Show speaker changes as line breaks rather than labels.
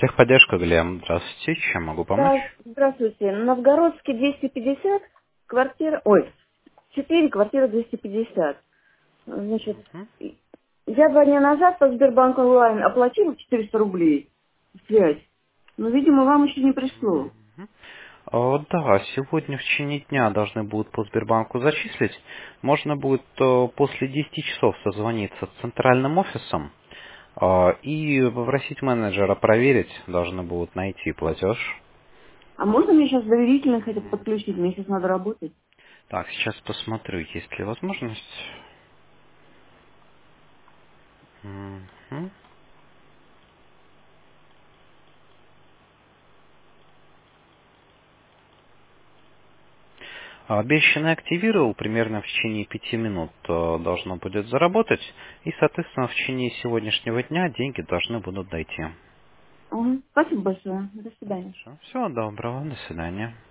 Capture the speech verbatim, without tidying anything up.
Техподдержка, Глеб. Здравствуйте, чем могу помочь?
Да, здравствуйте. Новгородский двести пятьдесят, квартира, ой, четыре, квартира двести пятьдесят. Значит,
Мгм.
я два дня назад по Сбербанк онлайн оплатила четыреста рублей связь. Но, видимо, вам еще не пришло.
О, да, сегодня в течение дня должны будут по Сбербанку зачислить. Можно будет э, после десяти часов созвониться с центральным офисом э, и попросить менеджера проверить, должны будут найти платеж.
А можно мне сейчас доверительно хотя бы подключить? Мне сейчас надо работать.
Так, сейчас посмотрю, есть ли возможность. Мгм. Обещанный активировал, примерно в течение пяти минут э, должно будет заработать, и, соответственно, в течение сегодняшнего дня деньги должны будут дойти.
Ага. Спасибо большое. До свидания.
Хорошо. Всего доброго, до свидания.